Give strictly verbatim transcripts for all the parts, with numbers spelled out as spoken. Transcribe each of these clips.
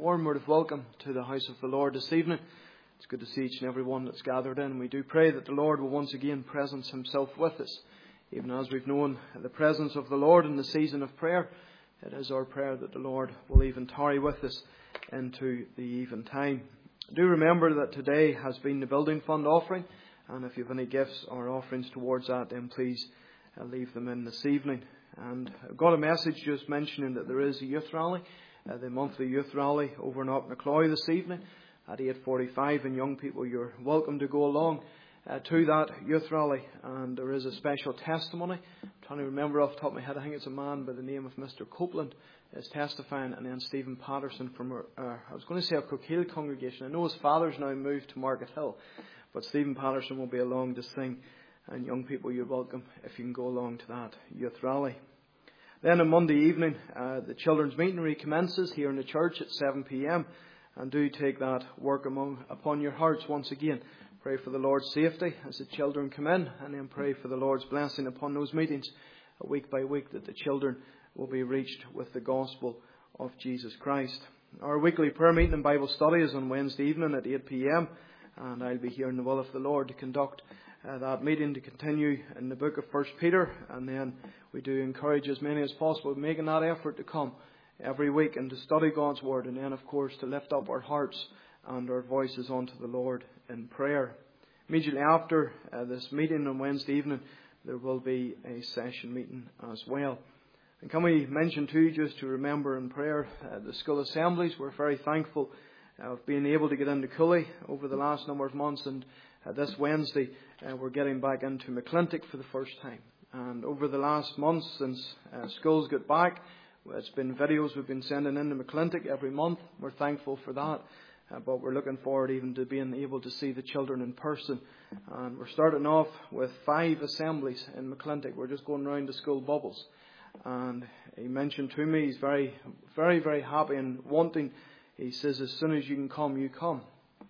warm word of welcome to the house of the Lord this evening. It's good to see each and every one that's gathered in. We do pray that the Lord will once again presence himself with us. Even as we've known the presence of the Lord in the season of prayer, it is our prayer that the Lord will even tarry with us into the even time. Do remember that today has been the building fund offering, and if you have any gifts or offerings towards that, then please uh, leave them in this evening. And I've got a message just mentioning that there is a youth rally, uh, the monthly youth rally over in Knocknacloy this evening at eight forty-five, and young people, you're welcome to go along uh, to that youth rally. And there is a special testimony. I'm trying to remember off the top of my head, I think it's a man by the name of Mister Copeland is testifying, and then Stephen Patterson from, our, uh, I was going to say our Coquille congregation. I know his father's now moved to Market Hill, but Stephen Patterson will be along to sing. And young people, you're welcome if you can go along to that youth rally. Then on Monday evening, uh, the children's meeting recommences here in the church at seven p.m. And do take that work among upon your hearts once again. Pray for the Lord's safety as the children come in, and then pray for the Lord's blessing upon those meetings uh, week by week, that the children will be reached with the gospel of Jesus Christ. Our weekly prayer meeting and Bible study is on Wednesday evening at eight p.m. And I'll be here in the will of the Lord to conduct Uh, that meeting to continue in the book of First Peter, and then we do encourage as many as possible making that effort to come every week and to study God's Word, and then of course to lift up our hearts and our voices unto the Lord in prayer. Immediately after uh, this meeting on Wednesday evening, there will be a session meeting as well. And can we mention too, just to remember in prayer, uh, the school assemblies. We're very thankful uh, of being able to get into Cooley over the last number of months, and Uh, this Wednesday, uh, we're getting back into McClintic for the first time. And over the last month since uh, schools got back, it's been videos we've been sending into McClintic every month. We're thankful for that. Uh, but we're looking forward even to being able to see the children in person. And we're starting off with five assemblies in McClintic. We're just going round the school bubbles. And he mentioned to me he's very, very, very happy and wanting. He says, as soon as you can come, you come.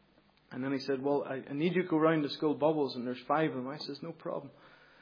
And then he said, well, I, I need you to go round the school bubbles, and there's five of them. I says, no problem.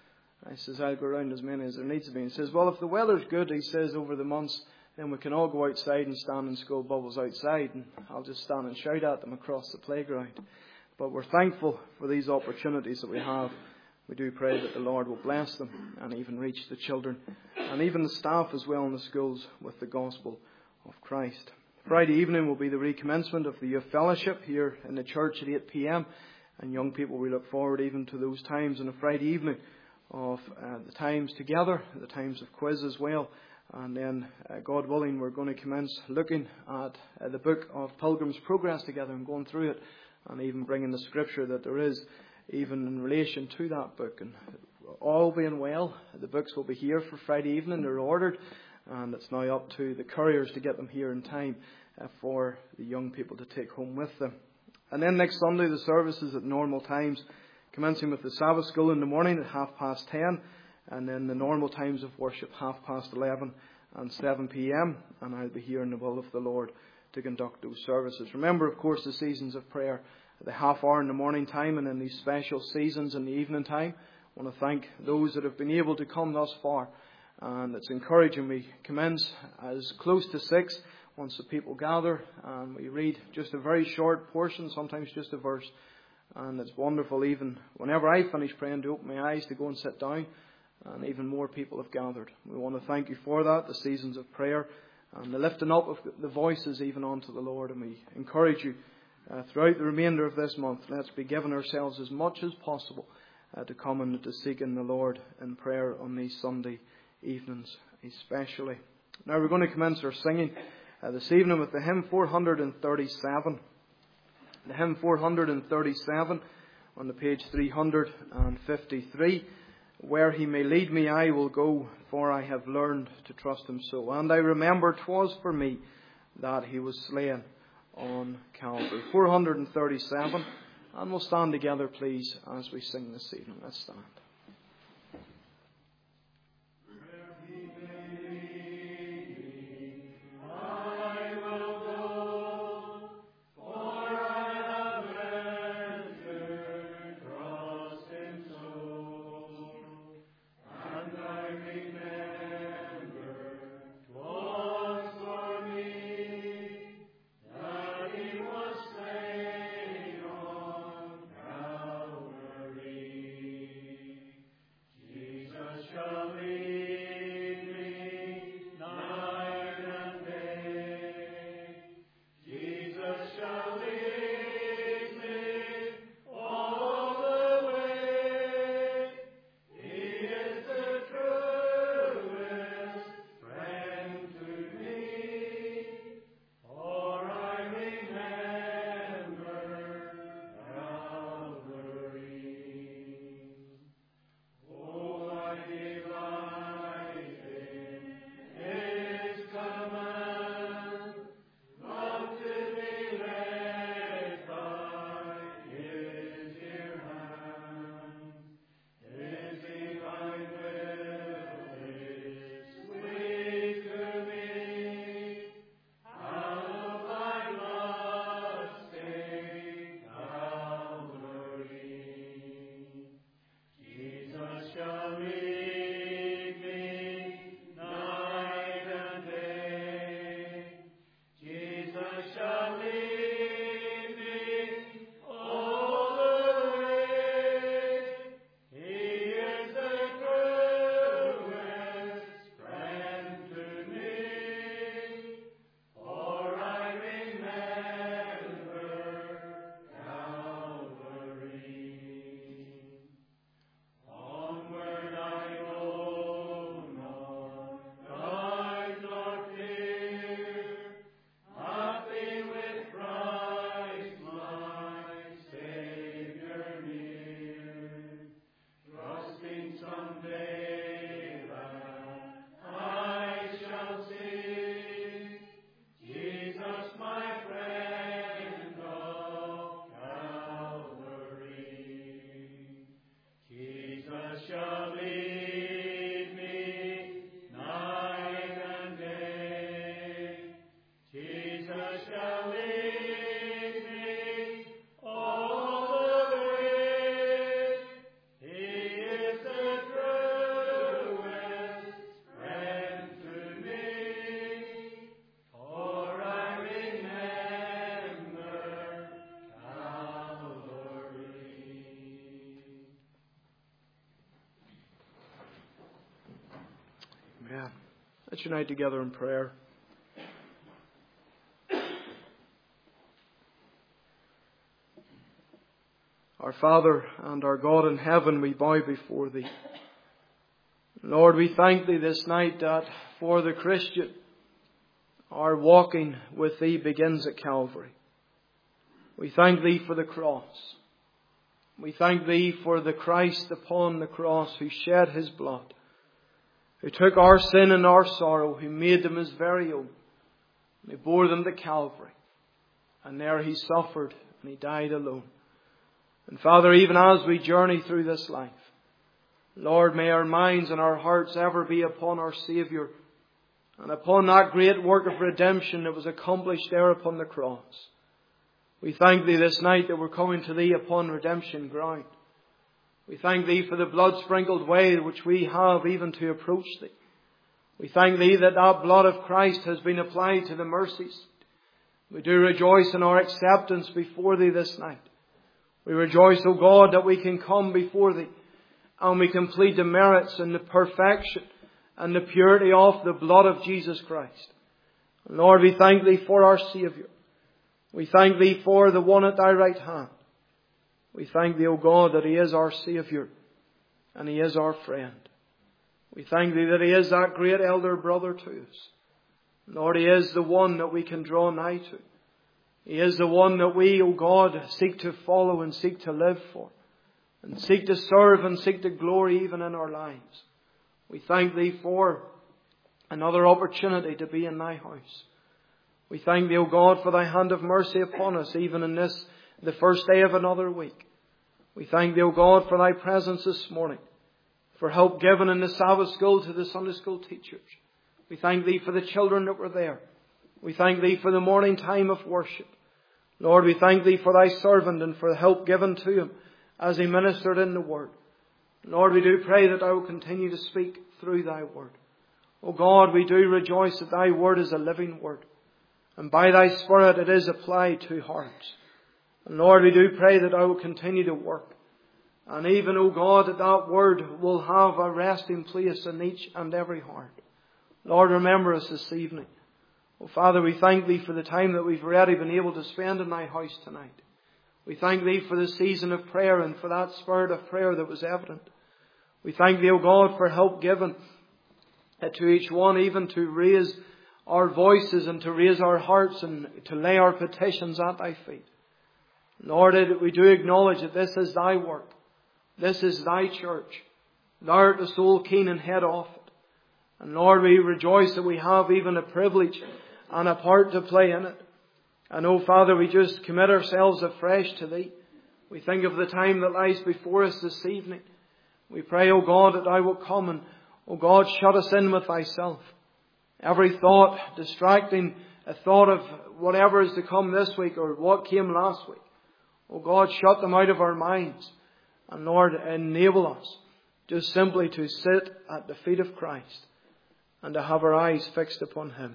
I says, I'll go round as many as there needs to be. And he says, well, if the weather's good, he says, over the months, then we can all go outside and stand in school bubbles outside, and I'll just stand and shout at them across the playground. But we're thankful for these opportunities that we have. We do pray that the Lord will bless them and even reach the children and even the staff as well in the schools with the gospel of Christ. Friday evening will be the recommencement of the youth fellowship here in the church at eight p.m. And young people, we look forward even to those times on a Friday evening of uh, the times together, the times of quiz as well. And then, uh, God willing, we're going to commence looking at uh, the book of Pilgrim's Progress together and going through it, and even bringing the scripture that there is even in relation to that book. And all being well, the books will be here for Friday evening. They're ordered. And it's now up to the couriers to get them here in time uh, for the young people to take home with them. And then next Sunday, the services at normal times, commencing with the Sabbath school in the morning at half past ten, and then the normal times of worship, half past eleven and seven p.m. And I'll be here in the will of the Lord to conduct those services. Remember, of course, the seasons of prayer, the half hour in the morning time, and then these special seasons in the evening time. I want to thank those that have been able to come thus far. And it's encouraging. We commence as close to six once the people gather, and we read just a very short portion, sometimes just a verse. And it's wonderful, even whenever I finish praying, to open my eyes to go and sit down, and even more people have gathered. We want to thank you for that, the seasons of prayer and the lifting up of the voices even unto the Lord. And we encourage you uh, throughout the remainder of this month, let's be giving ourselves as much as possible uh, to come and to seek in the Lord in prayer on these Sunday evenings especially. Now we're going to commence our singing uh, this evening with the hymn four thirty-seven. The hymn four thirty-seven on the page three fifty-three. Where he may lead me I will go, for I have learned to trust him so. And I remember 'twas for me that he was slain on Calvary. four thirty-seven. And we'll stand together, please, as we sing this evening. Let's stand. Thank Let's unite together in prayer. Our Father and our God in heaven, we bow before Thee. Lord, we thank Thee this night that for the Christian, our walking with Thee begins at Calvary. We thank Thee for the cross. We thank Thee for the Christ upon the cross who shed His blood, who took our sin and our sorrow, who made them His very own. And He bore them to Calvary. And there He suffered and He died alone. And Father, even as we journey through this life, Lord, may our minds and our hearts ever be upon our Saviour and upon that great work of redemption that was accomplished there upon the cross. We thank Thee this night that we're coming to Thee upon redemption ground. We thank Thee for the blood-sprinkled way which we have even to approach Thee. We thank Thee that that blood of Christ has been applied to the mercies. We do rejoice in our acceptance before Thee this night. We rejoice, O God, that we can come before Thee and we can plead the merits and the perfection and the purity of the blood of Jesus Christ. And Lord, we thank Thee for our Saviour. We thank Thee for the one at Thy right hand. We thank Thee, O God, that He is our Saviour and He is our friend. We thank Thee that He is that great elder brother to us. Lord, He is the one that we can draw nigh to. He is the one that we, O God, seek to follow and seek to live for, and seek to serve and seek to glory even in our lives. We thank Thee for another opportunity to be in Thy house. We thank Thee, O God, for Thy hand of mercy upon us, even in this, the first day of another week. We thank Thee, O God, for Thy presence this morning, for help given in the Sabbath school to the Sunday school teachers. We thank Thee for the children that were there. We thank Thee for the morning time of worship. Lord, we thank Thee for Thy servant and for the help given to him as he ministered in the Word. Lord, we do pray that Thou will continue to speak through Thy Word. O God, we do rejoice that Thy Word is a living Word, and by Thy Spirit it is applied to hearts. And Lord, we do pray that Thou will continue to work, and even, O God, that that Word will have a resting place in each and every heart. Lord, remember us this evening. Oh, Father, we thank Thee for the time that we've already been able to spend in Thy house tonight. We thank Thee for the season of prayer and for that spirit of prayer that was evident. We thank Thee, O God, for help given to each one, even to raise our voices and to raise our hearts and to lay our petitions at Thy feet. Lord, we do acknowledge that this is Thy work. This is Thy church. Thou art the sole king and head of it. And Lord, we rejoice that we have even a privilege and a part to play in it. And oh Father, we just commit ourselves afresh to Thee. We think of the time that lies before us this evening. We pray, O God, that Thou wilt come and, O God, shut us in with Thyself. Every thought, distracting a thought of whatever is to come this week or what came last week. O God, shut them out of our minds. And Lord, enable us just simply to sit at the feet of Christ and to have our eyes fixed upon Him.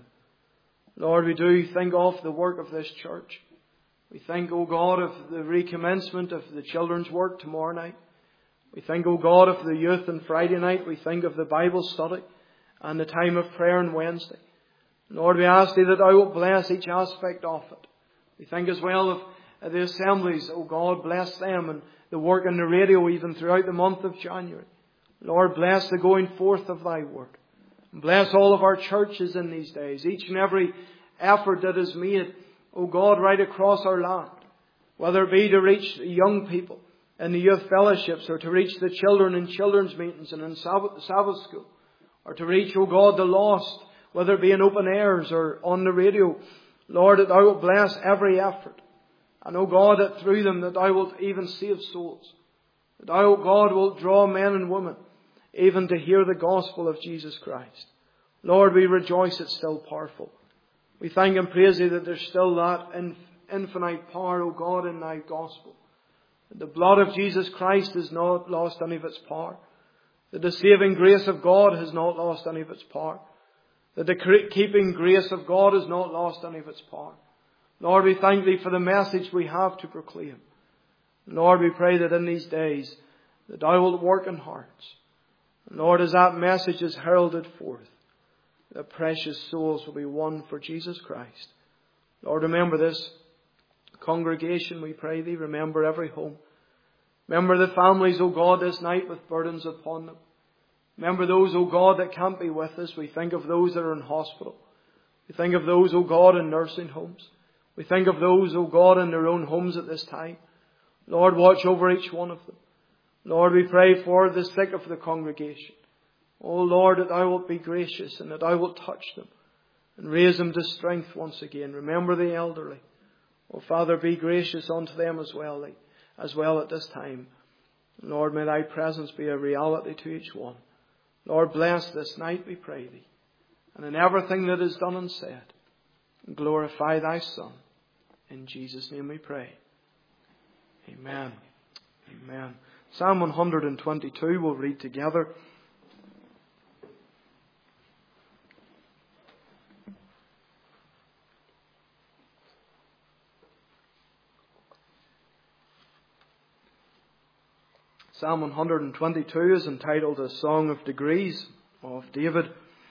Lord, we do think of the work of this church. We think, O God, of the recommencement of the children's work tomorrow night. We think, O God, of the youth on Friday night. We think of the Bible study and the time of prayer on Wednesday. Lord, we ask Thee that Thou wilt bless each aspect of it. We think as well of the assemblies. O God, bless them and the work on the radio even throughout the month of January. Lord, bless the going forth of Thy Word. Bless all of our churches in these days, each and every effort that is made, O God, right across our land, whether it be to reach young people in the youth fellowships, or to reach the children in children's meetings and in Sabbath, Sabbath school, or to reach, O God, the lost, whether it be in open airs or on the radio. Lord, that Thou wilt bless every effort. And, O God, that through them that Thou wilt even save souls. That Thou, O God, wilt draw men and women even to hear the gospel of Jesus Christ. Lord, we rejoice it's still powerful. We thank and praise Thee that there's still that infinite power, O God, in Thy gospel. That the blood of Jesus Christ has not lost any of its power. That the saving grace of God has not lost any of its power. That the keeping grace of God has not lost any of its power. Lord, we thank Thee for the message we have to proclaim. Lord, we pray that in these days that Thou wilt work in hearts. Lord, as that message is heralded forth, that precious souls will be won for Jesus Christ. Lord, remember this congregation, we pray Thee. Remember every home. Remember the families, O God, this night with burdens upon them. Remember those, O God, that can't be with us. We think of those that are in hospital. We think of those, O God, in nursing homes. We think of those, O God, in their own homes at this time. Lord, watch over each one of them. Lord, we pray for the sick of the congregation. O Lord, that Thou wilt be gracious and that Thou wilt touch them and raise them to strength once again. Remember the elderly. O Father, be gracious unto them as well, as well at this time. Lord, may Thy presence be a reality to each one. Lord, bless this night, we pray Thee. And in everything that is done and said, glorify Thy Son. In Jesus' name we pray. Amen. Amen. Psalm one hundred twenty-two we'll read together. Psalm one hundred twenty-two is entitled A Song of Degrees of David.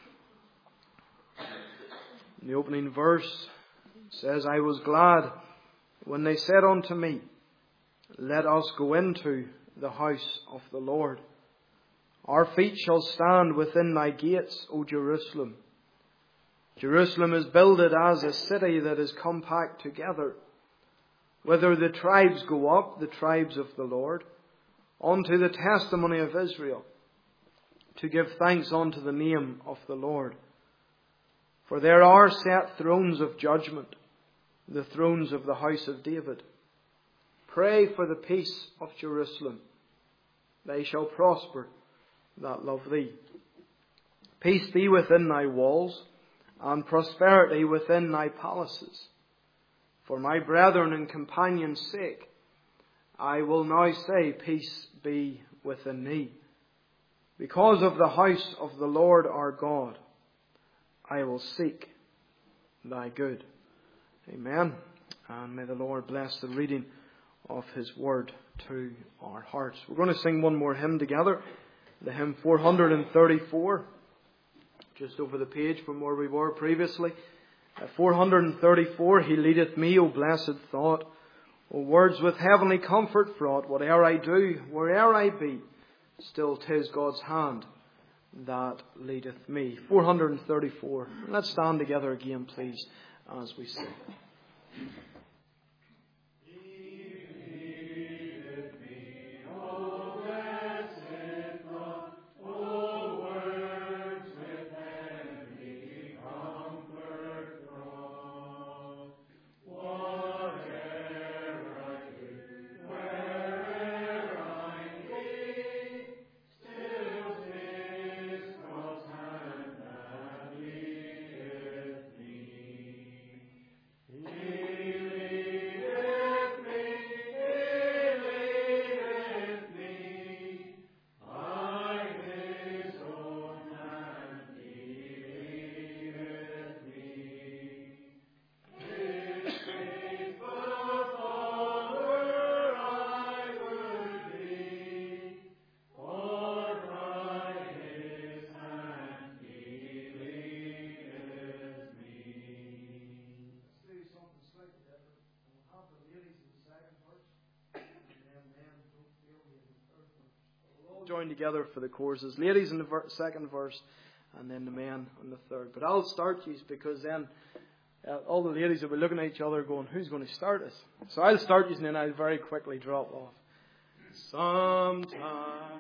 In the opening verse it says, I was glad when they said unto me, let us go into the house of the Lord. Our feet shall stand within thy gates, O Jerusalem. Jerusalem is builded as a city that is compact together, whither the tribes go up, the tribes of the Lord, unto the testimony of Israel, to give thanks unto the name of the Lord. For there are set thrones of judgment, the thrones of the house of David. Pray for the peace of Jerusalem. They shall prosper that love thee. Peace be within thy walls, and prosperity within thy palaces. For my brethren and companions' sake, I will now say, peace be within thee. Because of the house of the Lord our God, I will seek thy good. Amen. And may the Lord bless the reading of His word to our hearts. We're going to sing one more hymn together. The hymn four hundred thirty-four. Just over the page from where we were previously. At four hundred thirty-four, He leadeth me, O blessed thought. O words with heavenly comfort fraught. Whate'er I do, where'er I be, still 'tis God's hand that leadeth me. four hundred thirty-four. Let's stand together again, please, as we sing. Join together for the choruses. Ladies in the ver- second verse, and then the men on the third. But I'll start these because then uh, all the ladies will be looking at each other going, who's going to start us? So I'll start these and then I'll very quickly drop off. Sometimes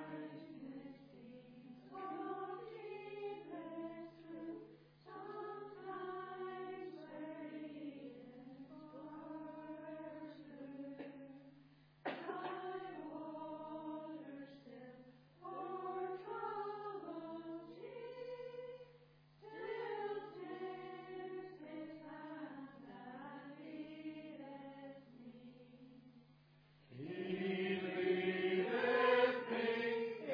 He leadeth me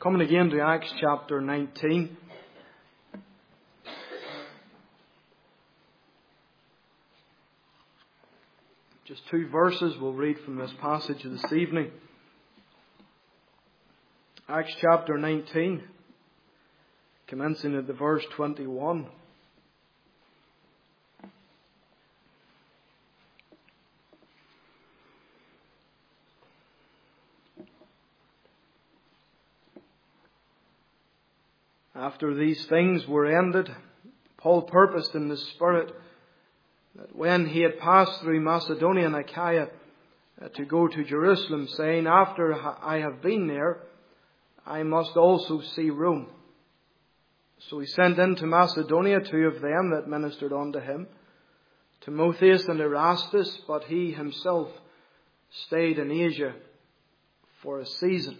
Coming again to Acts chapter nineteen. Just two verses we'll read from this passage this evening. Acts chapter nineteen, commencing at the verse twenty-one. After these things were ended, Paul purposed in the Spirit that when he had passed through Macedonia and Achaia uh, to go to Jerusalem, saying, after I have been there, I must also see Rome. So he sent into Macedonia two of them that ministered unto him, Timotheus and Erastus, but he himself stayed in Asia for a season.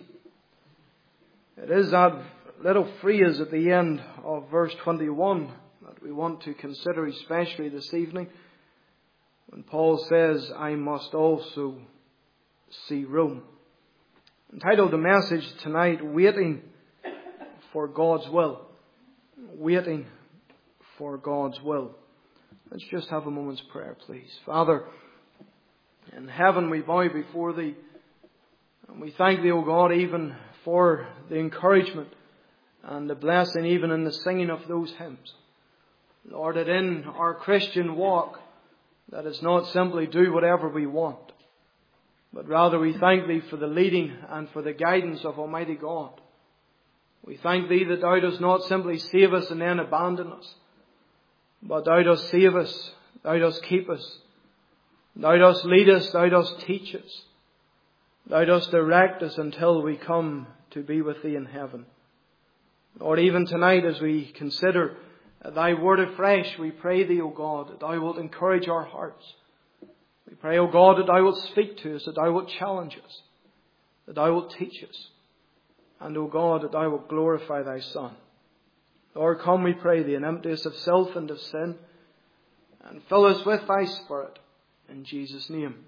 It is that little phrase at the end of verse twenty-one that we want to consider especially this evening, when Paul says, I must also see Rome. Entitled the message tonight, Waiting for God's Will. Waiting for God's Will. Let's just have a moment's prayer, please. Father, in heaven we bow before Thee, and we thank Thee, O God, even for the encouragement and the blessing even in the singing of those hymns. Lord, that in our Christian walk, that is not simply do whatever we want, but rather we thank Thee for the leading and for the guidance of Almighty God. We thank Thee that Thou dost not simply save us and then abandon us, but Thou dost save us, Thou dost keep us, Thou dost lead us, Thou dost teach us, Thou dost direct us until we come to be with Thee in heaven. Lord, even tonight as we consider Thy word afresh, we pray Thee, O God, that Thou wilt encourage our hearts. We pray, O God, that Thou wilt speak to us, that Thou wilt challenge us, that Thou wilt teach us, and, O God, that Thou wilt glorify Thy Son. Lord, come, we pray Thee, and empty us of self and of sin, and fill us with Thy Spirit. In Jesus' name,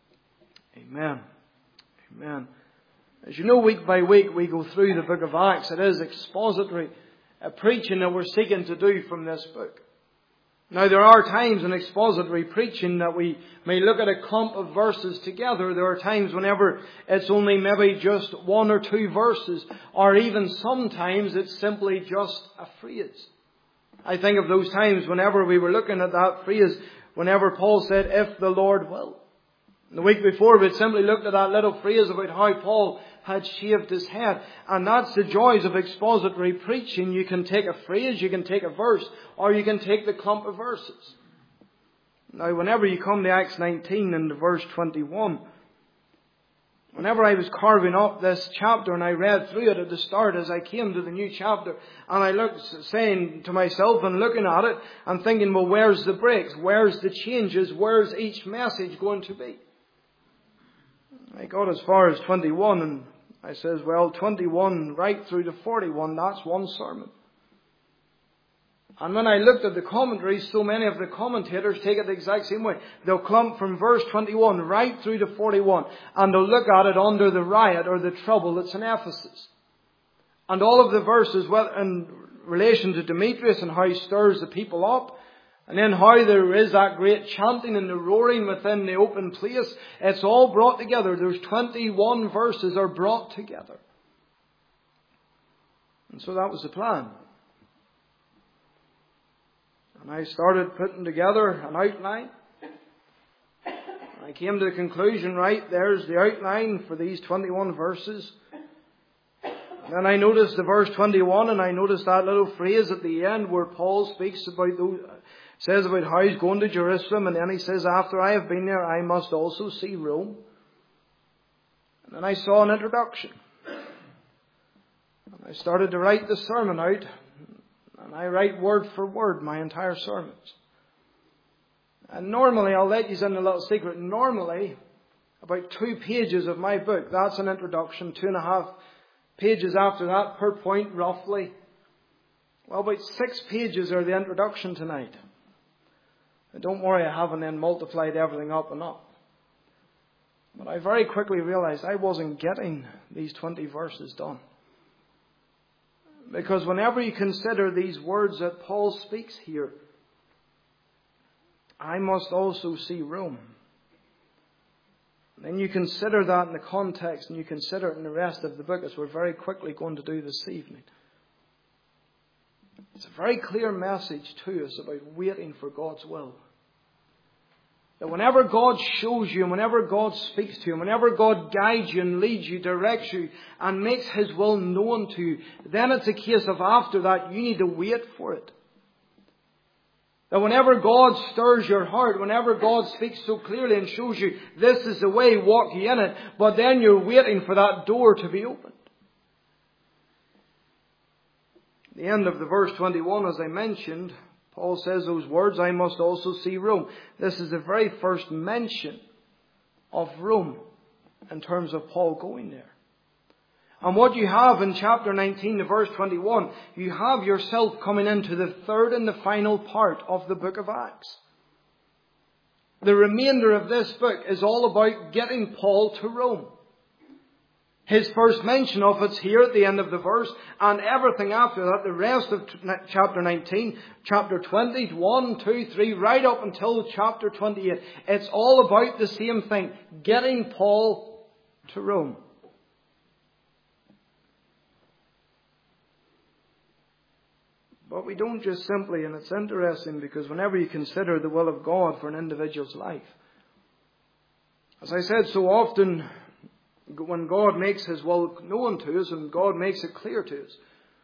amen. Amen. As you know, week by week we go through the book of Acts. It is expository uh, preaching that we're seeking to do from this book. Now, there are times in expository preaching that we may look at a clump of verses together. There are times whenever it's only maybe just one or two verses, or even sometimes it's simply just a phrase. I think of those times whenever we were looking at that phrase, whenever Paul said, if the Lord will. The week before we had simply looked at that little phrase about how Paul had shaved his head. And that's the joys of expository preaching. You can take a phrase, you can take a verse, or you can take the clump of verses. Now, whenever you come to Acts nineteen and to verse twenty-one, whenever I was carving up this chapter and I read through it at the start as I came to the new chapter, and I looked, saying to myself and looking at it and thinking, well, where's the breaks? Where's the changes? Where's each message going to be? I got as far as twenty-one and I says, well, twenty-one right through to forty-one, that's one sermon. And when I looked at the commentaries, so many of the commentators take it the exact same way. They'll clump from verse twenty-one right through to forty-one, and they'll look at it under the riot or the trouble that's in Ephesus. And all of the verses, well, in relation to Demetrius and how he stirs the people up, and then how there is that great chanting and the roaring within the open place, it's all brought together. There's twenty-one verses are brought together. And so that was the plan. And I started putting together an outline. I came to the conclusion, right, there's the outline for these twenty-one verses. And then I noticed the verse twenty-one, and I noticed that little phrase at the end where Paul speaks about those, says about how he's going to Jerusalem, and then he says, after I have been there, I must also see Rome. And then I saw an introduction. And I started to write the sermon out, and I write word for word my entire sermons. And normally, I'll let you in a little secret, normally, about two pages of my book, that's an introduction, two and a half pages after that per point, roughly. Well, about six pages are the introduction tonight. And don't worry, I haven't then multiplied everything up and up. But I very quickly realized I wasn't getting these twenty verses done. Because whenever you consider these words that Paul speaks here, I must also see Rome. Then you consider that in the context, and you consider it in the rest of the book, as we're very quickly going to do this evening. It's a very clear message to us about waiting for God's will. That whenever God shows you, and whenever God speaks to you, and whenever God guides you and leads you, directs you, and makes His will known to you, then it's a case of after that you need to wait for it. That whenever God stirs your heart, whenever God speaks so clearly and shows you, this is the way, walk ye in it, but then you're waiting for that door to be opened. The end of the verse twenty-one, as I mentioned, Paul says those words, I must also see Rome. This is the very first mention of Rome in terms of Paul going there. And what you have in chapter nineteen to verse twenty-one, you have yourself coming into the third and the final part of the book of Acts. The remainder of this book is all about getting Paul to Rome. His first mention of it's here at the end of the verse, and everything after that, the rest of chapter nineteen, chapter twenty, one, two, three, right up until chapter twenty-eight. It's all about the same thing, getting Paul to Rome. But we don't just simply, and it's interesting because whenever you consider the will of God for an individual's life, as I said so often, when God makes His will known to us and God makes it clear to us,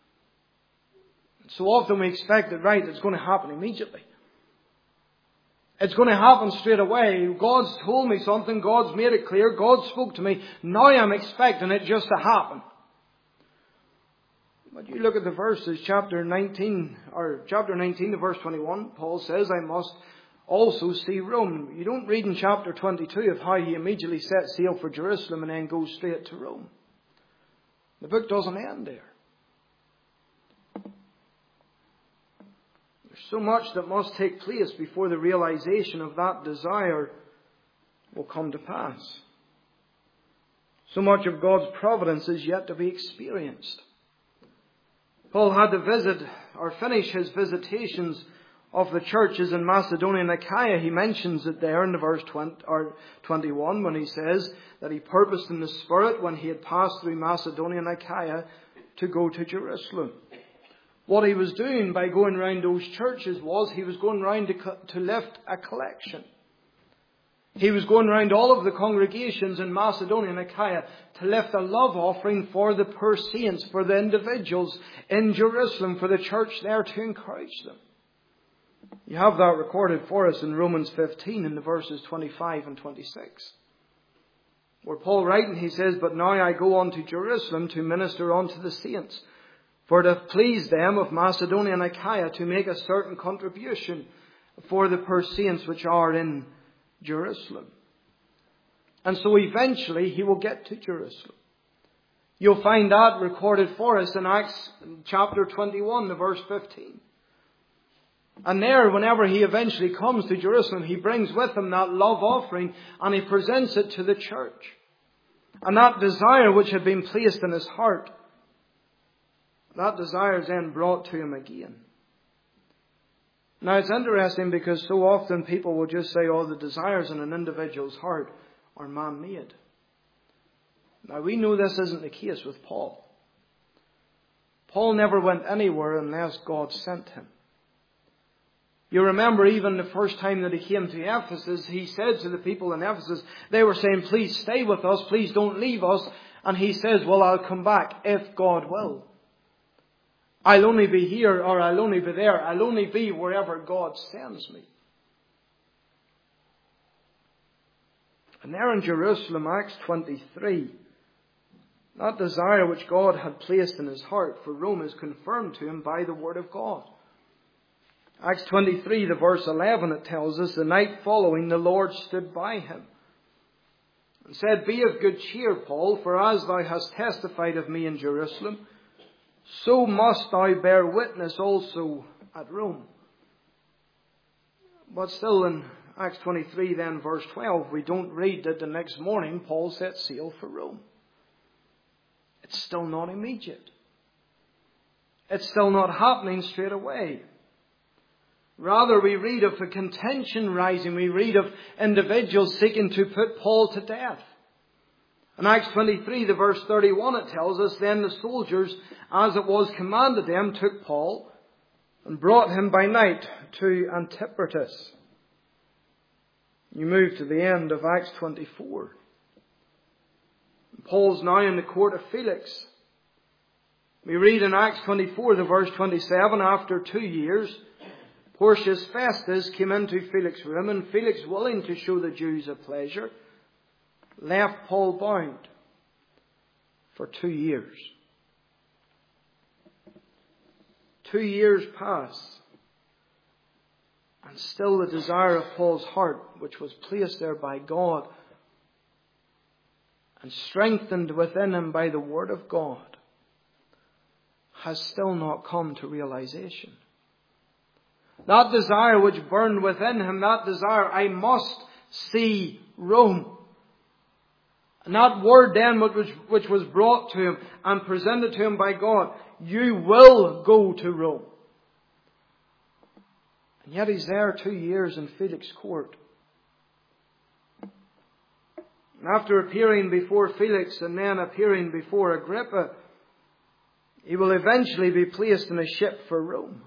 so often we expect that, right, it's going to happen immediately. It's going to happen straight away. God's told me something, God's made it clear, God spoke to me, now I'm expecting it just to happen. But you look at the verses, chapter nineteen, or chapter nineteen to verse twenty-one, Paul says, I must also see Rome. You don't read in chapter twenty-two of how he immediately set sail for Jerusalem and then goes straight to Rome. The book doesn't end there. There's so much that must take place before the realization of that desire will come to pass. So much of God's providence is yet to be experienced. Paul had to visit or finish his visitations of the churches in Macedonia and Achaia. He mentions it there in the verse twenty, or twenty-one when he says that he purposed in the Spirit when he had passed through Macedonia and Achaia to go to Jerusalem. What he was doing by going round those churches was he was going round to, to lift a collection. He was going round all of the congregations in Macedonia and Achaia to lift a love offering for the poor saints, for the individuals in Jerusalem, for the church there, to encourage them. You have that recorded for us in Romans fifteen in the verses twenty-five and twenty-six. Where Paul writing, he says, But now I go on to Jerusalem to minister unto the saints, for to please them of Macedonia and Achaia to make a certain contribution for the poor saints which are in Jerusalem. And so eventually he will get to Jerusalem. You'll find that recorded for us in Acts chapter twenty-one, the verse fifteen. And there, whenever he eventually comes to Jerusalem, he brings with him that love offering and he presents it to the church. And that desire which had been placed in his heart, that desire is then brought to him again. Now it's interesting because so often people will just say, oh, the desires in an individual's heart are man-made. Now we know this isn't the case with Paul. Paul never went anywhere unless God sent him. You remember even the first time that he came to Ephesus, he said to the people in Ephesus, they were saying, please stay with us, please don't leave us. And he says, well, I'll come back if God will. I'll only be here or I'll only be there. I'll only be wherever God sends me. And there in Jerusalem, Acts twenty-three, that desire which God had placed in his heart for Rome is confirmed to him by the word of God. Acts twenty-three, the verse eleven, it tells us, the night following the Lord stood by him and said, Be of good cheer, Paul, for as thou hast testified of me in Jerusalem, so must thou bear witness also at Rome. But still in Acts twenty-three, then verse twelve, we don't read that the next morning Paul set sail for Rome. It's still not immediate. it's still not happening straight away. Rather, we read of a contention rising. We read of individuals seeking to put Paul to death. In Acts twenty-three, the verse thirty-one, it tells us, then the soldiers, as it was commanded them, took Paul and brought him by night to Antipatris. You move to the end of Acts twenty-four. Paul's now in the court of Felix. We read in Acts twenty-four, the verse twenty-seven, after two years, Porcius Festus came into Felix's room, and Felix, willing to show the Jews a pleasure, left Paul bound for two years. Two years pass, and still the desire of Paul's heart, which was placed there by God and strengthened within him by the Word of God, has still not come to realization. That desire which burned within him, that desire, I must see Rome. And that word then which, which was brought to him and presented to him by God, you will go to Rome. And yet he's there two years in Felix's court. And after appearing before Felix and then appearing before Agrippa, he will eventually be placed in a ship for Rome.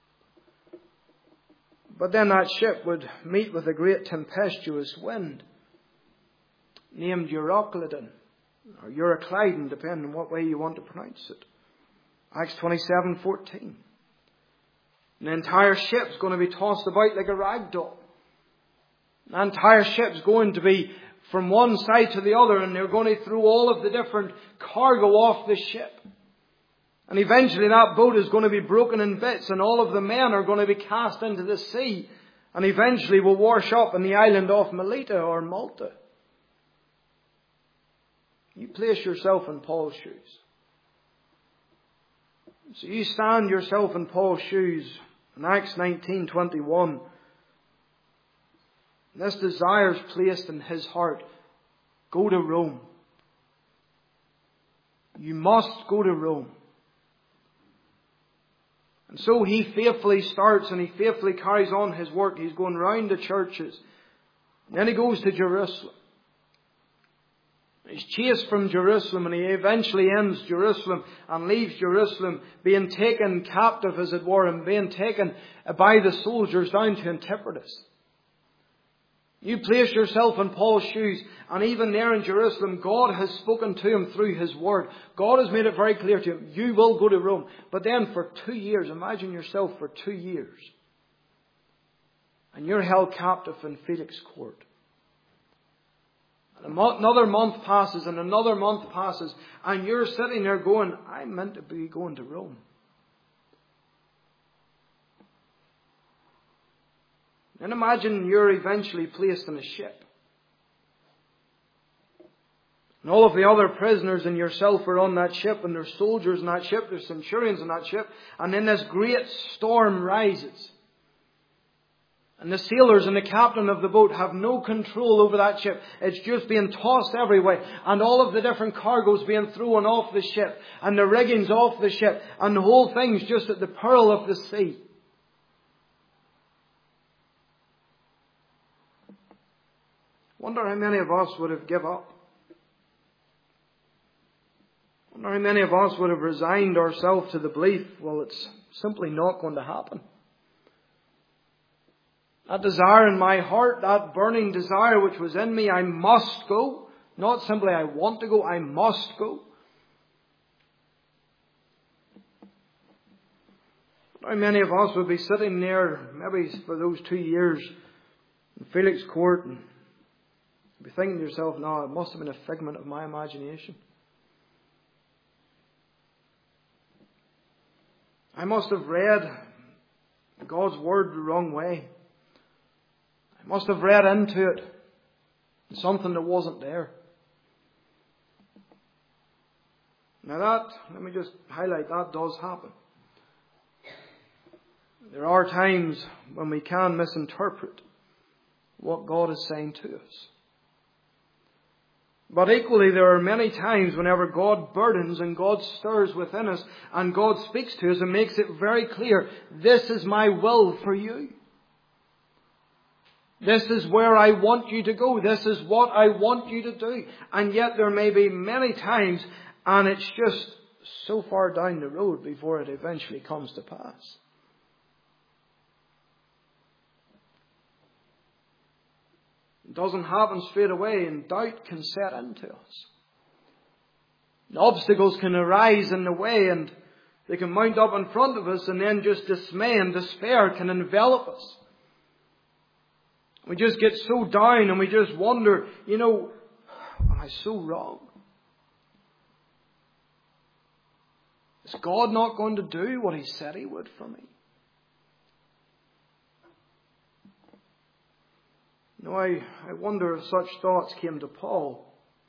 But then that ship would meet with a great tempestuous wind, named Euroclydon, or Euroclydon, depending on what way you want to pronounce it. Acts twenty-seven fourteen. The entire ship's going to be tossed about like a rag doll. The entire ship's going to be from one side to the other, and they're going to throw all of the different cargo off the ship. And eventually that boat is going to be broken in bits, and all of the men are going to be cast into the sea, and eventually will wash up in the island of Melita or Malta. You place yourself in Paul's shoes. So you stand yourself in Paul's shoes in Acts nineteen twenty-one. This desire is placed in his heart. Go to Rome. You must go to Rome. And so he faithfully starts and he faithfully carries on his work. He's going round the churches. And then he goes to Jerusalem. He's chased from Jerusalem, and he eventually ends Jerusalem and leaves Jerusalem, being taken captive, as it were, and being taken by the soldiers down to Antipatris. You place yourself in Paul's shoes, and even there in Jerusalem, God has spoken to him through His Word. God has made it very clear to him, you will go to Rome. But then for two years, imagine yourself for two years, and you're held captive in Felix's court. And another month passes, and another month passes, and you're sitting there going, I'm meant to be going to Rome. And imagine you're eventually placed in a ship. And all of the other prisoners and yourself are on that ship, and there's soldiers in that ship, there's centurions in that ship, and then this great storm rises. And the sailors and the captain of the boat have no control over that ship. It's just being tossed every way. And all of the different cargoes being thrown off the ship. And the rigging's off the ship. And the whole thing's just at the peril of the sea. Wonder how many of us would have given up. Wonder how many of us would have resigned ourselves to the belief, well, it's simply not going to happen. That desire in my heart, that burning desire which was in me, I must go. Not simply I want to go, I must go. How many of us would be sitting there, maybe for those two years, in Felix's court, and be thinking to yourself, no, it must have been a figment of my imagination. I must have read God's Word the wrong way. I must have read into it something that wasn't there. Now that, let me just highlight, that does happen. There are times when we can misinterpret what God is saying to us. But equally, there are many times whenever God burdens and God stirs within us and God speaks to us and makes it very clear, this is my will for you. This is where I want you to go. This is what I want you to do. And yet there may be many times, and it's just so far down the road before it eventually comes to pass. It doesn't happen straight away, and doubt can set into us. The obstacles can arise in the way, and they can mount up in front of us, and then just dismay and despair can envelop us. We just get so down and we just wonder, you know, am I so wrong? Is God not going to do what He said He would for me? You know, I, I wonder if such thoughts came to Paul.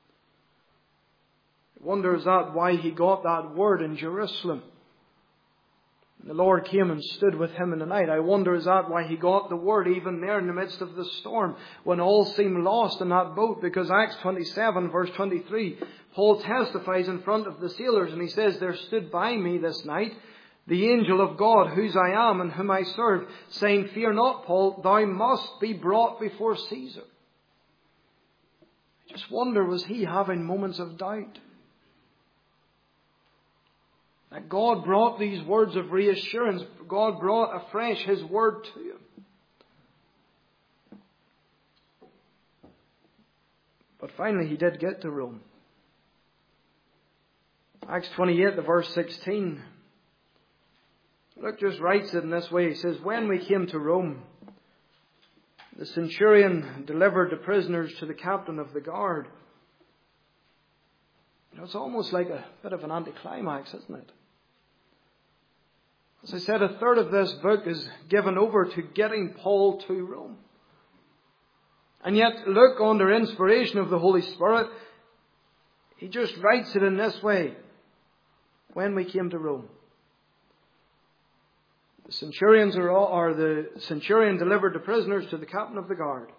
I wonder, is that why he got that word in Jerusalem? The Lord came and stood with him in the night. I wonder, is that why he got the word even there in the midst of the storm when all seemed lost in that boat? Because Acts twenty-seven verse twenty-three, Paul testifies in front of the sailors and he says, there stood by me this night the angel of God, whose I am and whom I serve, saying, fear not, Paul, thou must be brought before Caesar. I just wonder, was he having moments of doubt? That God brought these words of reassurance. God brought afresh His word to him. But finally he did get to Rome. Acts twenty-eight, the verse sixteen. Luke just writes it in this way. He says, when we came to Rome, the centurion delivered the prisoners to the captain of the guard. You know, it's almost like a bit of an anticlimax, isn't it? As I said, a third of this book is given over to getting Paul to Rome. And yet, Luke, under inspiration of the Holy Spirit, he just writes it in this way. When we came to Rome. The centurions are all, or the centurion delivered the prisoners to the captain of the guard.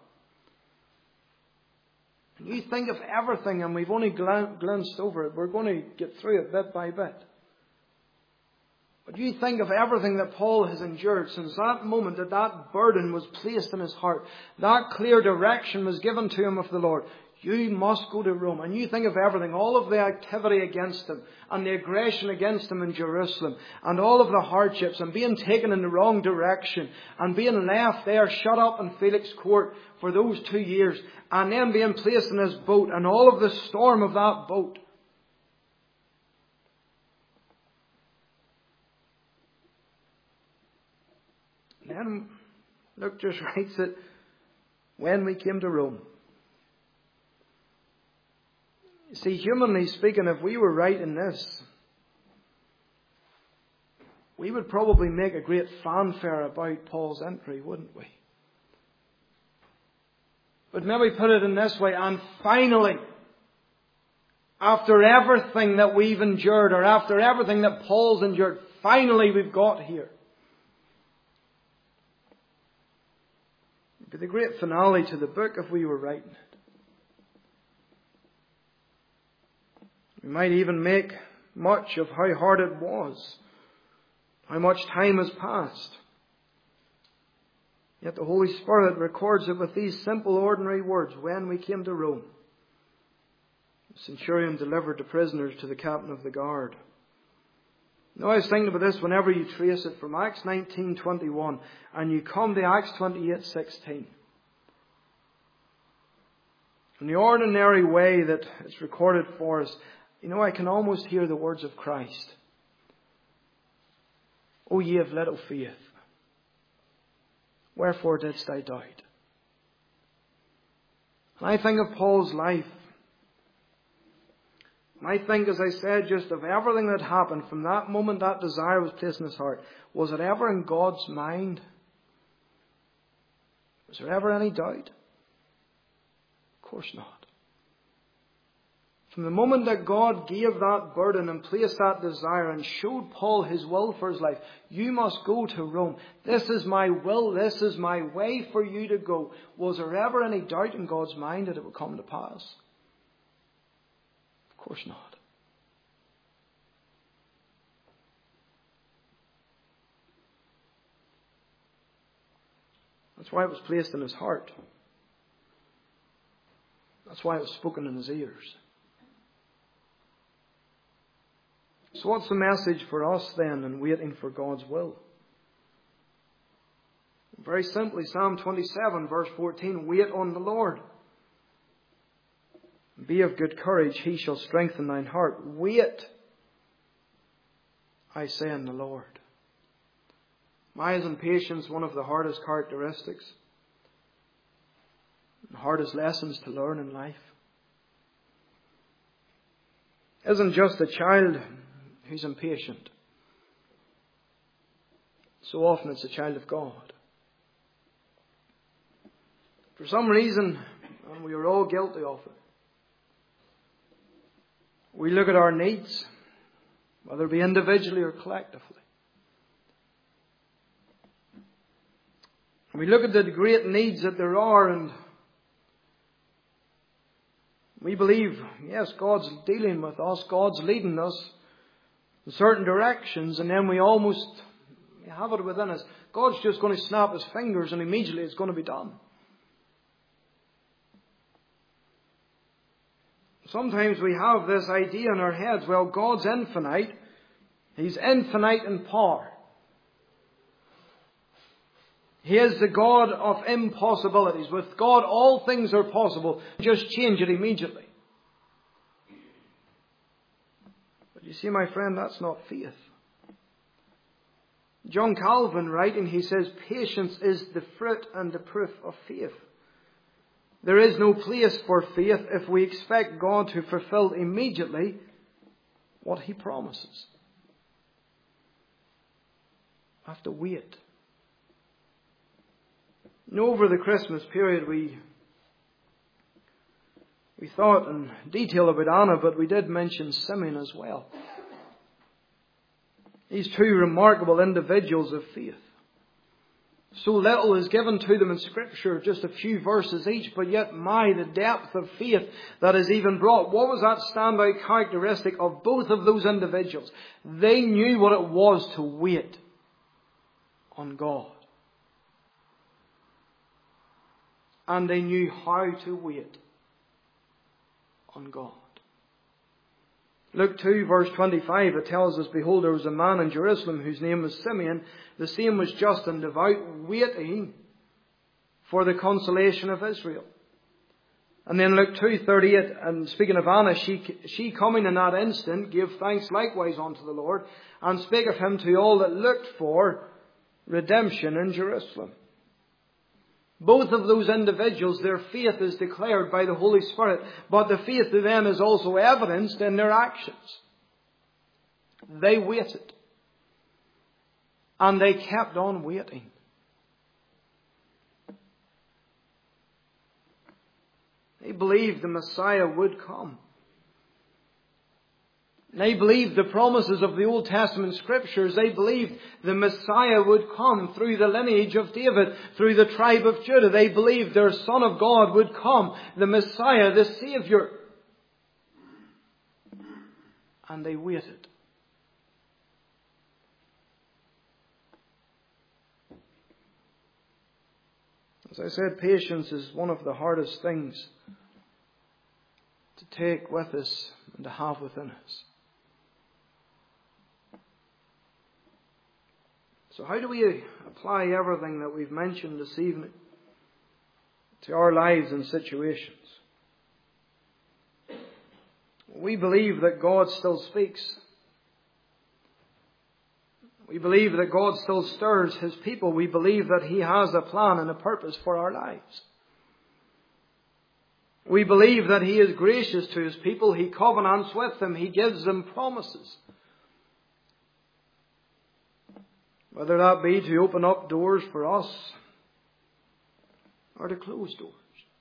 And you think of everything, and we've only glanced over it. We're going to get through it bit by bit. But you think of everything that Paul has endured since that moment that that burden was placed in his heart. That clear direction was given to him of the Lord. You must go to Rome. And you think of everything, all of the activity against him and the aggression against him in Jerusalem and all of the hardships and being taken in the wrong direction and being left there shut up in Felix Court for those two years and then being placed in his boat and all of the storm of that boat. And then Luke just writes it, when we came to Rome. You see, humanly speaking, if we were right in this, we would probably make a great fanfare about Paul's entry, wouldn't we? But maybe put it in this way, and finally, after everything that we've endured, or after everything that Paul's endured, finally we've got here. It would be the great finale to the book if we were writing it. We might even make much of how hard it was, how much time has passed. Yet the Holy Spirit records it with these simple, ordinary words. When we came to Rome, the centurion delivered the prisoners to the captain of the guard. Now I was thinking about this whenever you trace it from Acts nineteen twenty-one and you come to Acts twenty-eight sixteen. In the ordinary way that it's recorded for us, you know, I can almost hear the words of Christ. O ye of little faith, wherefore didst thou doubt? And I think of Paul's life. And I think, as I said, just of everything that happened from that moment that desire was placed in his heart. Was it ever in God's mind? Was there ever any doubt? Of course not. From the moment that God gave that burden and placed that desire and showed Paul his will for his life, you must go to Rome. This is my will. This is my way for you to go. Was there ever any doubt in God's mind that it would come to pass? Of course not. That's why it was placed in his heart. That's why it was spoken in his ears. So what's the message for us then in waiting for God's will? Very simply, Psalm twenty-seven, verse fourteen, wait on the Lord. Be of good courage, he shall strengthen thine heart. Wait, I say, in the Lord. Why isn't patience one of the hardest characteristics? The hardest lessons to learn in life? Isn't just a child who's impatient. So often it's a child of God. For some reason, and we are all guilty of it, we look at our needs, whether it be individually or collectively. We look at the great needs that there are, and we believe, yes, God's dealing with us, God's leading us in certain directions, and then we almost we have it within us. God's just going to snap his fingers and immediately it's going to be done. Sometimes we have this idea in our heads, well, God's infinite. He's infinite in power. He is the God of impossibilities. With God, all things are possible. Just change it immediately. But you see, my friend, that's not faith. John Calvin, writing, he says, patience is the fruit and the proof of faith. There is no place for faith if we expect God to fulfill immediately what he promises. We have to wait. And over the Christmas period, we we thought in detail about Anna, but we did mention Simeon as well. These two remarkable individuals of faith. So little is given to them in Scripture, just a few verses each, but yet, my, the depth of faith that is even brought. What was that standout characteristic of both of those individuals? They knew what it was to wait on God. And they knew how to wait on God. Luke two, verse twenty-five, it tells us, behold, there was a man in Jerusalem whose name was Simeon. The same was just and devout, waiting for the consolation of Israel. And then Luke two, thirty-eight, and speaking of Anna, she, she coming in that instant, gave thanks likewise unto the Lord, and spake of him to all that looked for redemption in Jerusalem. Both of those individuals, their faith is declared by the Holy Spirit, but the faith to them is also evidenced in their actions. They waited. And they kept on waiting. They believed the Messiah would come. They believed the promises of the Old Testament Scriptures. They believed the Messiah would come through the lineage of David, through the tribe of Judah. They believed their Son of God would come, the Messiah, the Saviour. And they waited. As I said, patience is one of the hardest things to take with us and to have within us. So how do we apply everything that we've mentioned this evening to our lives and situations? We believe that God still speaks. We believe that God still stirs his people. We believe that he has a plan and a purpose for our lives. We believe that he is gracious to his people. He covenants with them. He gives them promises. Whether that be to open up doors for us or to close doors.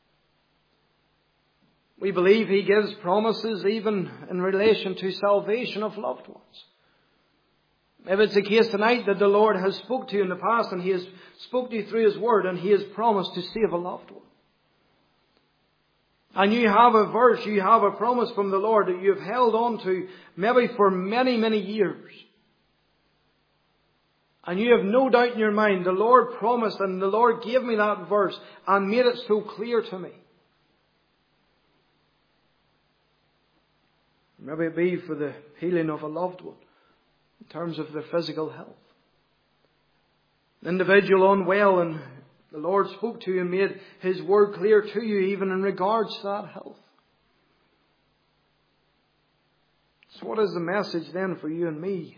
We believe he gives promises even in relation to salvation of loved ones. If it's the case tonight that the Lord has spoke to you in the past and he has spoke to you through his word and he has promised to save a loved one. And you have a verse, you have a promise from the Lord that you have held on to maybe for many, many years. And you have no doubt in your mind, the Lord promised and the Lord gave me that verse and made it so clear to me. Maybe it be for the healing of a loved one in terms of their physical health. An individual unwell, and the Lord spoke to you and made His word clear to you even in regards to that health. So what is the message then for you and me?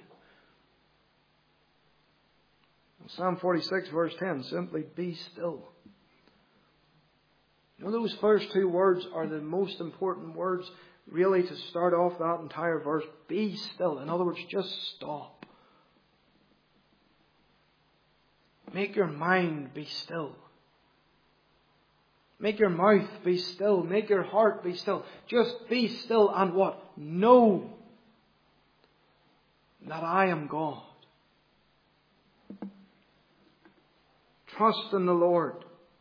Psalm forty-six verse ten, simply be still. You know, those first two words are the most important words really to start off that entire verse. Be still. In other words, just stop. Make your mind be still. Make your mouth be still. Make your heart be still. Just be still and what? Know that I am God. Trust in the Lord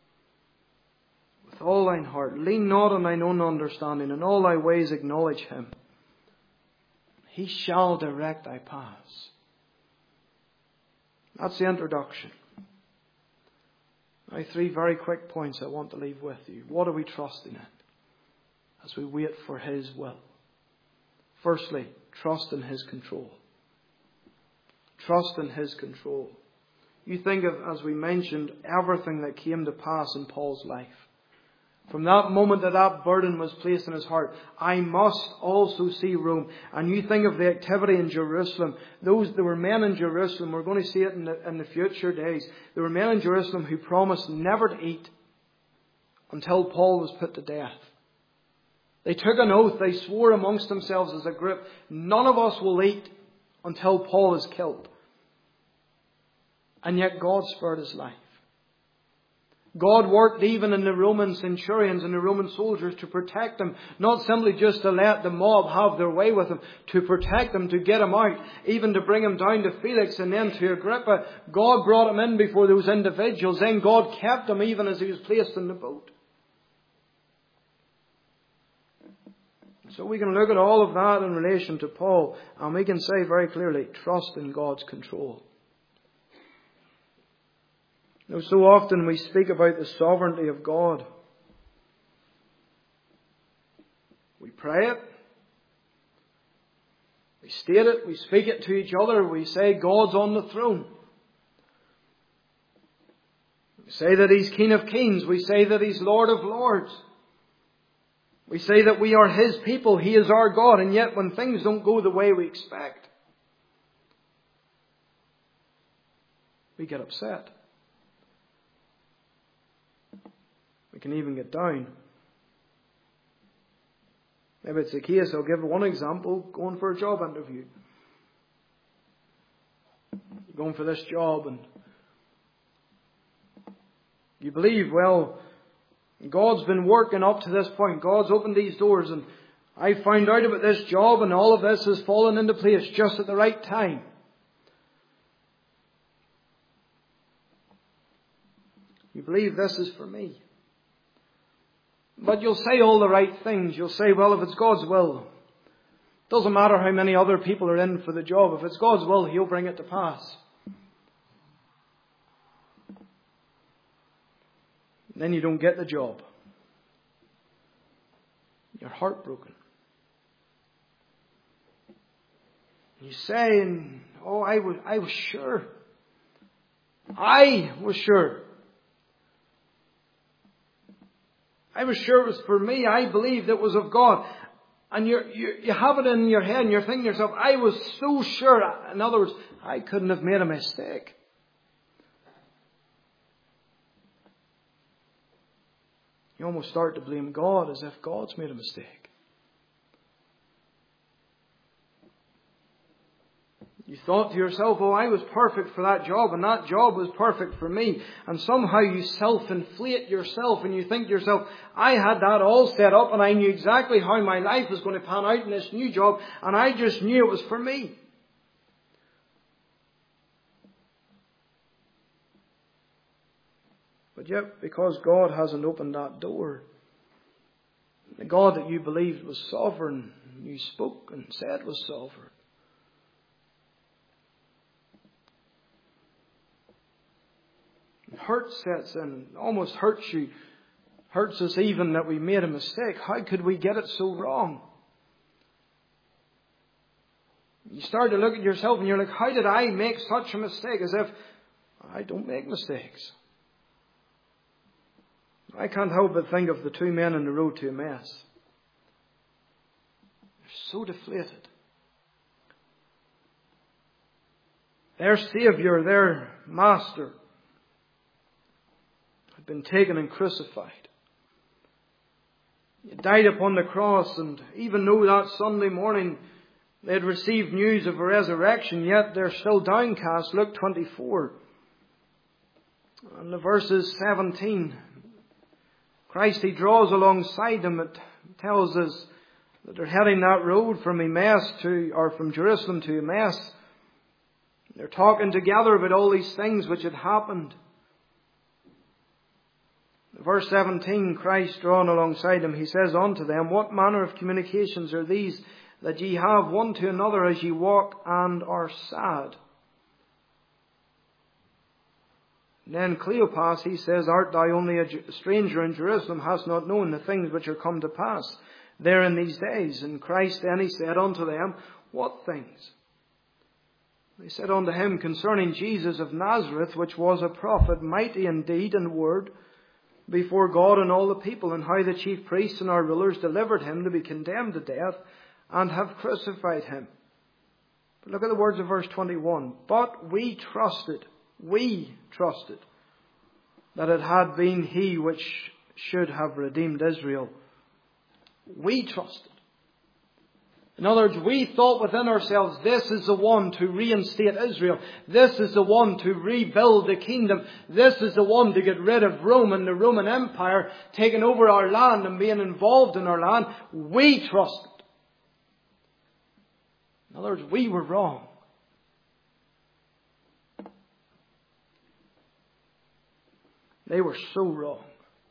with all thine heart. Lean not on thine own understanding. In all thy ways acknowledge Him. He shall direct thy paths. That's the introduction. Now, three very quick points I want to leave with you. What are we trusting in as we wait for His will? Firstly, trust in His control. Trust in His control. You think of, as we mentioned, everything that came to pass in Paul's life. From that moment that that burden was placed in his heart, I must also see Rome. And you think of the activity in Jerusalem. Those, there were men in Jerusalem, we're going to see it in the, in the future days. There were men in Jerusalem who promised never to eat until Paul was put to death. They took an oath, they swore amongst themselves as a group, none of us will eat until Paul is killed. And yet God spared his life. God worked even in the Roman centurions and the Roman soldiers to protect them. Not simply just to let the mob have their way with him. To protect them, to get him out. Even to bring him down to Felix and then to Agrippa. God brought him in before those individuals. Then God kept him even as he was placed in the boat. So we can look at all of that in relation to Paul. And we can say very clearly, trust in God's control. You know, so often we speak about the sovereignty of God. We pray it. We state it. We speak it to each other. We say God's on the throne. We say that He's King of Kings. We say that He's Lord of Lords. We say that we are His people. He is our God. And yet when things don't go the way we expect, we get upset. We can even get down. Maybe it's the case, I'll give one example, going for a job interview. You're going for this job and you believe, well, God's been working up to this point. God's opened these doors and I found out about this job and all of this has fallen into place just at the right time. You believe this is for me. But you'll say all the right things. You'll say, well, if it's God's will, it doesn't matter how many other people are in for the job. If it's God's will, He'll bring it to pass. And then you don't get the job. You're heartbroken. You say, oh, I was, I was sure. I was sure. I was sure it was for me. I believed it was of God. And you're, you you have it in your head and you're thinking to yourself, I was so sure. In other words, I couldn't have made a mistake. You almost start to blame God as if God's made a mistake. You thought to yourself, oh, I was perfect for that job and that job was perfect for me. And somehow you self-inflate yourself and you think to yourself, I had that all set up and I knew exactly how my life was going to pan out in this new job and I just knew it was for me. But yet, because God hasn't opened that door, The God that you believed was sovereign, you spoke and said was sovereign. Hurt sets in, almost hurts you, hurts us even that we made a mistake. How could we get it so wrong? You start to look at yourself and you're like, how did I make such a mistake? As if I don't make mistakes. I can't help but think of the two men on the road to Emmaus. They're so deflated. Their Saviour, their Master, had been taken and crucified. He died upon the cross, and even though that Sunday morning they had received news of a resurrection, yet they're still downcast. Luke twenty-four. And the verses seventeen. Christ, He draws alongside them. It tells us that they're heading that road from Emmaus to, or from Jerusalem to Emmaus. They're talking together about all these things which had happened. Verse seventeen, Christ drawn alongside them, He says unto them, What manner of communications are these that ye have one to another as ye walk and are sad? And then Cleopas, he says, Art thou only a stranger in Jerusalem, hast not known the things which are come to pass there in these days? And Christ then, He said unto them, What things? They said unto Him, Concerning Jesus of Nazareth, which was a prophet, mighty in deed and word, before God and all the people, and how the chief priests and our rulers delivered Him to be condemned to death, and have crucified Him. But look at the words of verse twenty-one. But we trusted, we trusted, that it had been He which should have redeemed Israel. We trusted. In other words, we thought within ourselves, this is the one to reinstate Israel. This is the one to rebuild the kingdom. This is the one to get rid of Rome and the Roman Empire taking over our land and being involved in our land. We trusted. In other words, we were wrong. They were so wrong.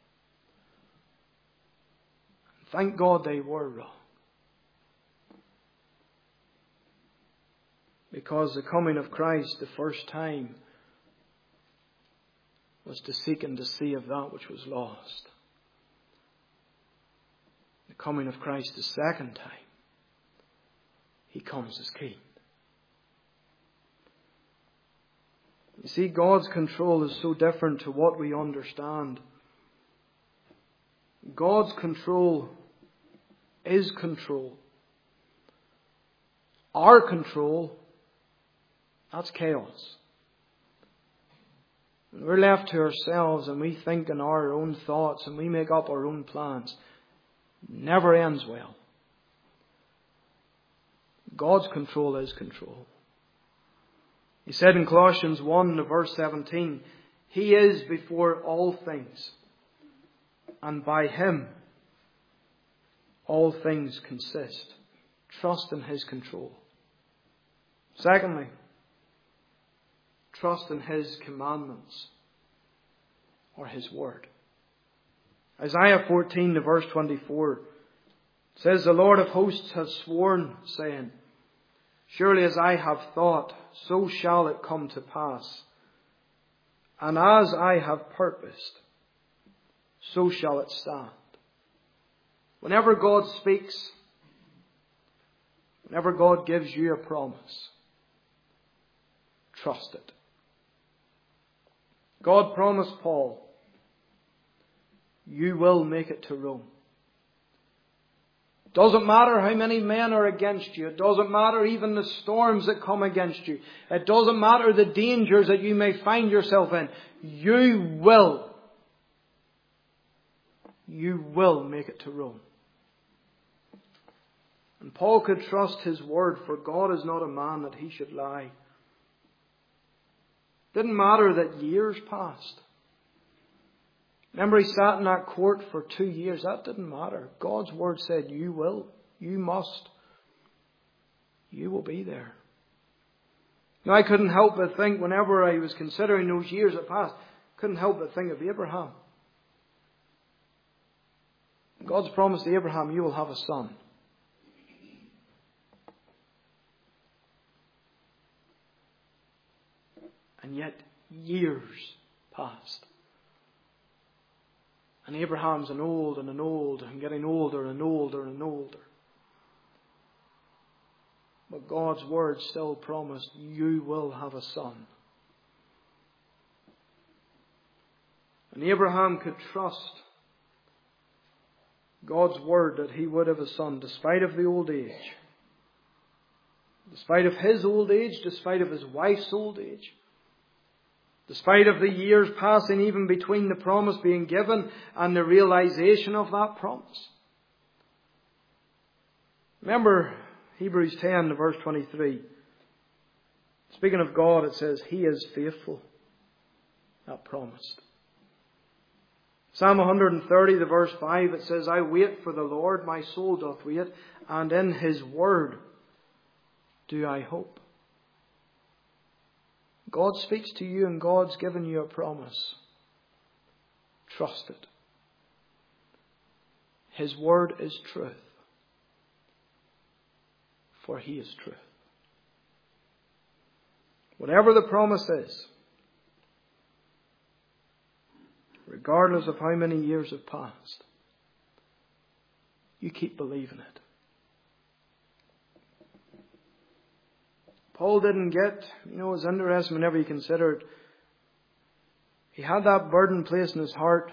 Thank God they were wrong. Because the coming of Christ the first time was to seek and to save that which was lost. The coming of Christ the second time, He comes as King. You see, God's control is so different to what we understand. God's control is control. Our control, that's chaos. When we're left to ourselves and we think in our own thoughts and we make up our own plans, it never ends well. God's control is control. He said in Colossians one, verse seventeen, He is before all things, and by Him all things consist. Trust in His control. Secondly, trust in His commandments or His word. Isaiah fourteen, verse twenty-four says, The Lord of hosts has sworn, saying, Surely as I have thought, so shall it come to pass. And as I have purposed, so shall it stand. Whenever God speaks, whenever God gives you a promise, trust it. God promised Paul, you will make it to Rome. It doesn't matter how many men are against you. It doesn't matter even the storms that come against you. It doesn't matter the dangers that you may find yourself in. You will. You will make it to Rome. And Paul could trust his word, for God is not a man that He should lie. It didn't matter that years passed. Remember, he sat in that court for two years. That didn't matter. God's word said, you will. You must. You will be there. Now, I couldn't help but think, whenever I was considering those years that passed, couldn't help but think of Abraham. God's promised to Abraham, you will have a son. And yet years passed. And Abraham's an old and an old and getting older and older and older. But God's word still promised, you will have a son. And Abraham could trust God's word that he would have a son despite of the old age. Despite of his old age, despite of his wife's old age. Despite of the years passing even between the promise being given and the realization of that promise. Remember Hebrews ten, verse twenty-three. Speaking of God, it says, He is faithful. That promised. Psalm one thirty, the verse five, it says, I wait for the Lord, my soul doth wait, and in His word do I hope. God speaks to you and God's given you a promise. Trust it. His word is truth. For He is truth. Whatever the promise is, regardless of how many years have passed, you keep believing it. Paul didn't get, you know, it's interesting whenever you consider it. He had that burden placed in his heart.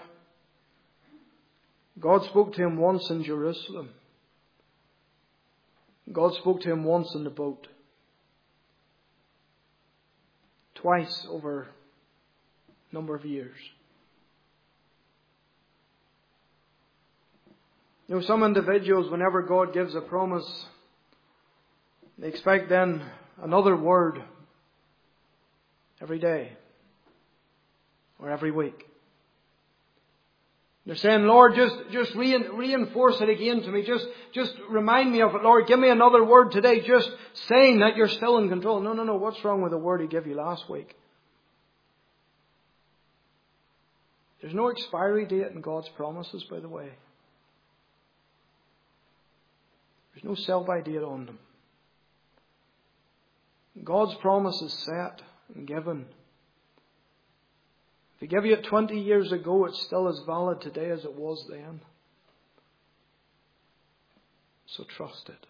God spoke to him once in Jerusalem. God spoke to him once in the boat. Twice over a number of years. You know, some individuals, whenever God gives a promise, they expect then another word every day or every week. They're saying, Lord, just, just reinforce it again to me. Just, just remind me of it, Lord. Give me another word today, just saying that you're still in control. No, no, no. What's wrong with the word He gave you last week? There's no expiry date in God's promises, by the way. There's no sell-by date on them. God's promise is set and given. If He gave you it twenty years ago, it's still as valid today as it was then. So trust it.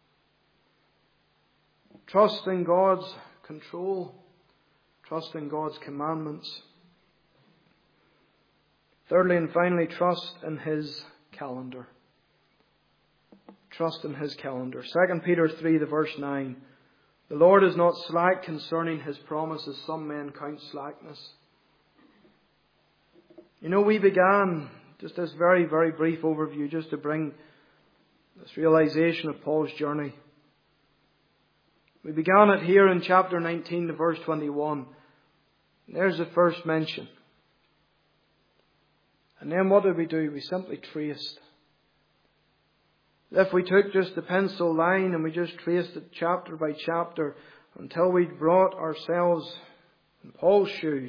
Trust in God's control. Trust in God's commandments. Thirdly and finally, trust in His calendar. Trust in His calendar. Second Peter three, the verse nine. The Lord is not slack concerning His promise, as some men count slackness. You know, we began just this very, very brief overview just to bring this realization of Paul's journey. We began it here in chapter nineteen, to verse twenty-one. There's the first mention. And then what did we do? We simply traced. If we took just the pencil line and we just traced it chapter by chapter until we'd brought ourselves in Paul's shoes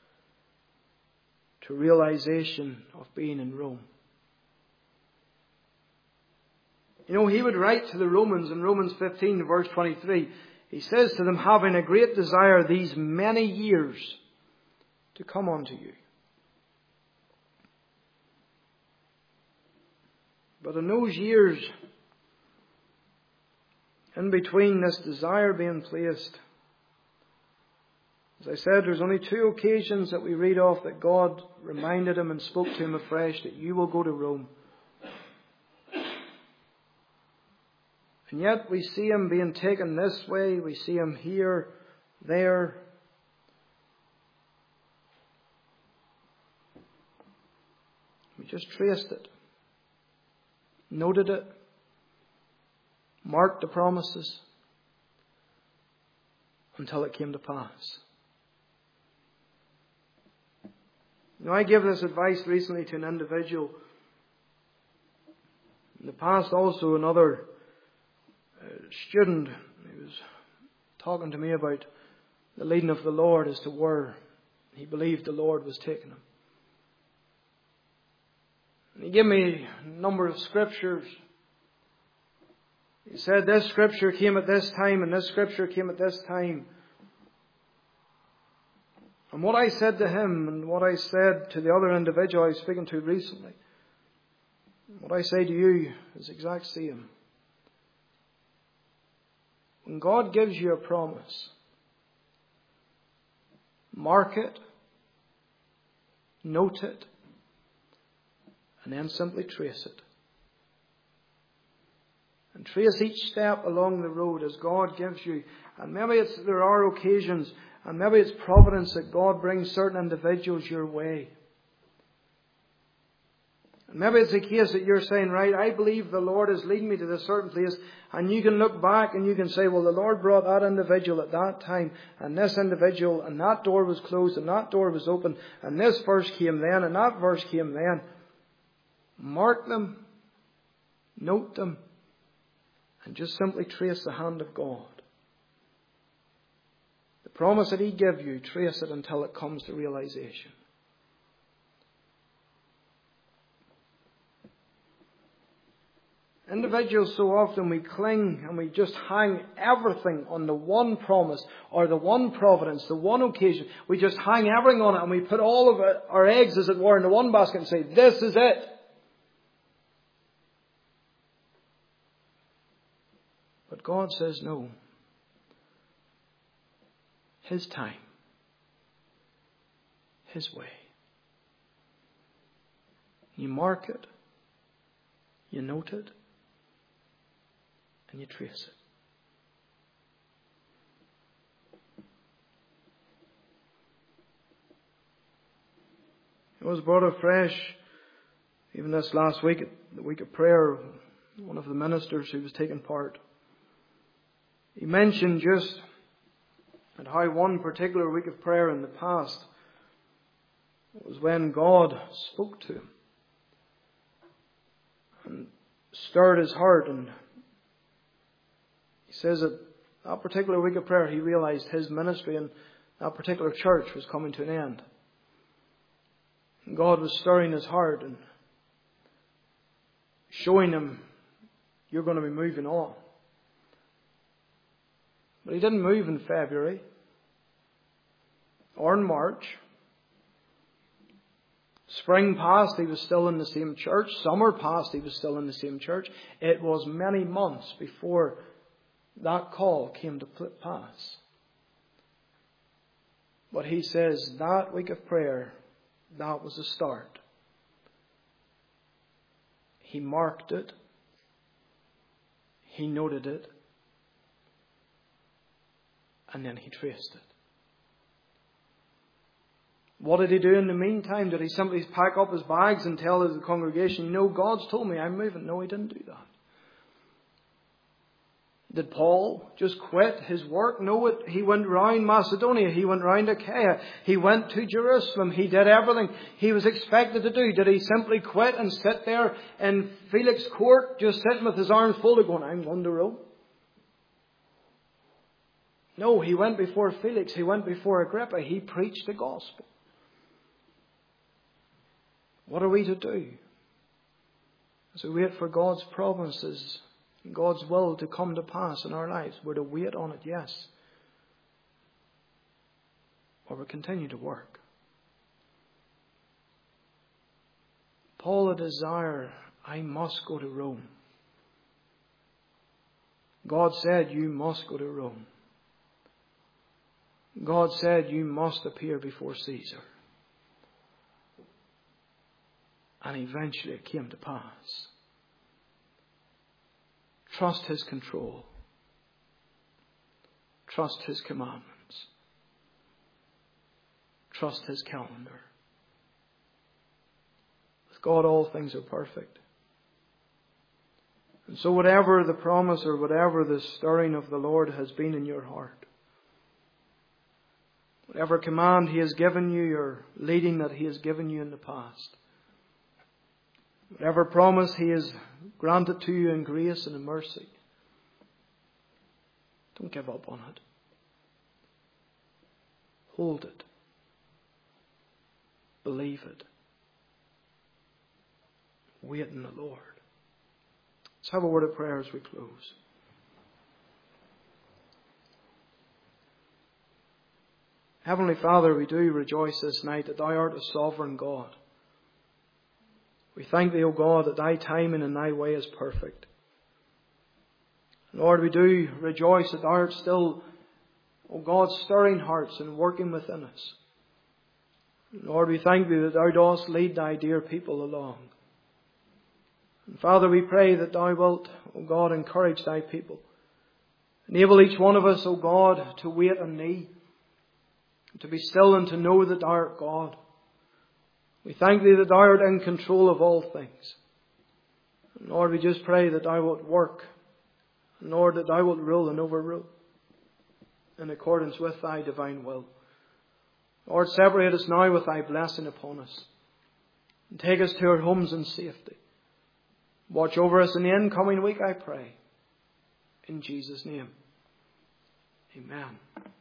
to realization of being in Rome. You know, he would write to the Romans in Romans fifteen, verse twenty-three. He says to them, having a great desire these many years to come unto you. But in those years, in between this desire being placed, as I said, there's only two occasions that we read off that God reminded him and spoke to him afresh that you will go to Rome. And yet we see him being taken this way, we see him here, there. We just traced it. Noted it, marked the promises until it came to pass. You know, I gave this advice recently to an individual. In the past also another uh, student who was talking to me about the leading of the Lord as to where he believed the Lord was taking him. And he gave me a number of scriptures. He said this scripture came at this time and this scripture came at this time. And what I said to him and what I said to the other individual I was speaking to recently, what I say to you is the exact same. When God gives you a promise, mark it, note it, and then simply trace it. And trace each step along the road as God gives you. And maybe it's, there are occasions, and maybe it's providence that God brings certain individuals your way. And maybe it's a case that you're saying, right, I believe the Lord is leading me to this certain place. And you can look back and you can say, well, the Lord brought that individual at that time. And this individual, and that door was closed, and that door was open. And this verse came then, and that verse came then. Mark them. Note them. And just simply trace the hand of God. The promise that He gave you, trace it until it comes to realization. Individuals, so often we cling and we just hang everything on the one promise or the one providence, the one occasion. We just hang everything on it and we put all of it, our eggs, as it were, in the one basket and say, this is it. But God says no. His time. His way. You mark it. You note it. And you trace it. It was brought afresh, even this last week, the week of prayer, one of the ministers who was taking part, he mentioned just at how one particular week of prayer in the past was when God spoke to him and stirred his heart. And he says that that particular week of prayer he realized his ministry in that particular church was coming to an end. And God was stirring his heart and showing him, you're going to be moving on. But he didn't move in February or in March. Spring passed, he was still in the same church. Summer passed, he was still in the same church. It was many months before that call came to pass. But he says that week of prayer, that was the start. He marked it. He noted it. And then he traced it. What did he do in the meantime? Did he simply pack up his bags and tell the congregation, you know, God's told me I'm moving? No, he didn't do that. Did Paul just quit his work? No, it, he went round Macedonia. He went round Achaia. He went to Jerusalem. He did everything he was expected to do. Did he simply quit and sit there in Felix court, just sitting with his arms folded going, I'm going to Rome? No, he went before Felix. He went before Agrippa. He preached the gospel. What are we to do? As we wait for God's promises, God's will to come to pass in our lives, we're to wait on it, yes. Or we continue to work. Paul, a desire, I must go to Rome. God said, you must go to Rome. God said, you must appear before Caesar. And eventually it came to pass. Trust His control. Trust His commandments. Trust His calendar. With God, all things are perfect. And so whatever the promise or whatever the stirring of the Lord has been in your heart, whatever command He has given you or leading that He has given you in the past, whatever promise He has granted to you in grace and in mercy, don't give up on it. Hold it. Believe it. wait in the Lord. Let's have a word of prayer as we close. Heavenly Father, we do rejoice this night that Thou art a sovereign God. We thank Thee, O God, that Thy timing and Thy way is perfect. Lord, we do rejoice that Thou art still, O God, stirring hearts and working within us. Lord, we thank Thee that Thou dost lead Thy dear people along. And Father, we pray that Thou wilt, O God, encourage Thy people. Enable each one of us, O God, to wait on Thee, to be still and to know that Thou art God. We thank Thee that Thou art in control of all things. And Lord, we just pray that Thou wilt work. And Lord, that Thou wilt rule and overrule in accordance with Thy divine will. Lord, separate us now with Thy blessing upon us. And take us to our homes in safety. Watch over us in the incoming week, I pray. In Jesus' name. Amen.